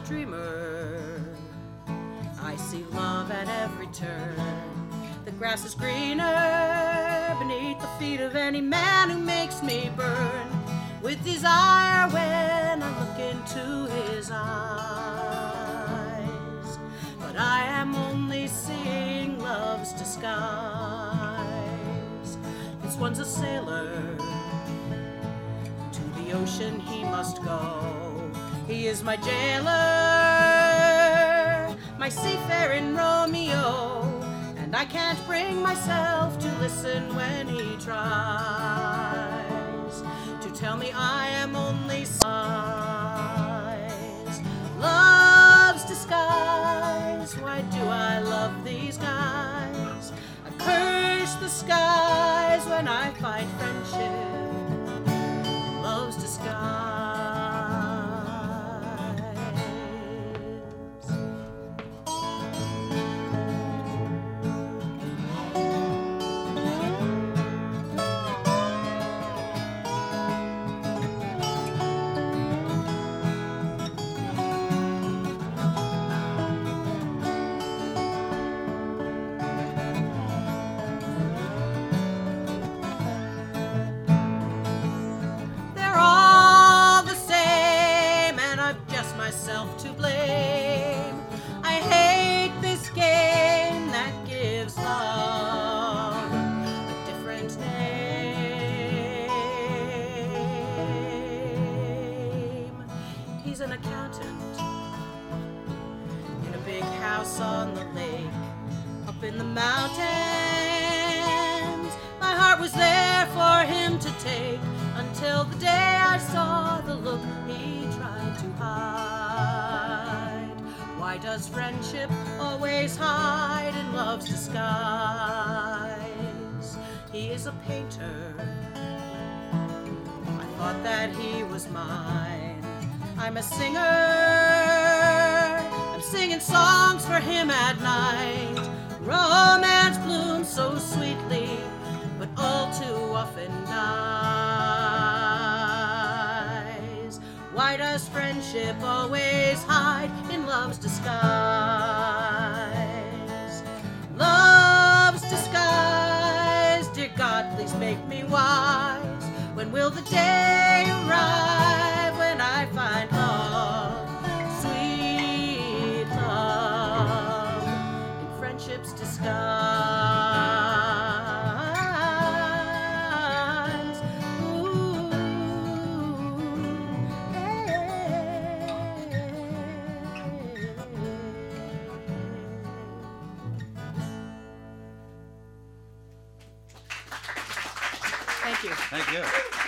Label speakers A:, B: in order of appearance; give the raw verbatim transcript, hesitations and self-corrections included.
A: dreamer. I see love at every turn. The grass is greener beneath the feet of any man who makes me burn with desire when I look into his eyes. But I am only seeing love's disguise. This one's a sailor. To the ocean he must go. He is my jailer, my seafaring Romeo, and I can't bring myself to listen when he tries to tell me I am only sighs. Love's disguise, why do I love these guys? I curse the skies when I find friendship. Love's disguise. Myself to blame. I hate this game that gives love a different name. He's an accountant in a big house on the lake, up in the mountains. My heart was there for him to take until the day I saw the look he tried to hide. Why does friendship always hide in love's disguise? He is a painter. I thought that he was mine. I'm a singer. I'm singing songs for him at night. Romance blooms so sweetly, but all too often dies. Why does friendship always hide in love's disguise? Love's disguise, dear God, please make me wise. When will the day arrive when I find love, sweet love, in friendship's disguise? Ooh, Thank you.
B: Thank you.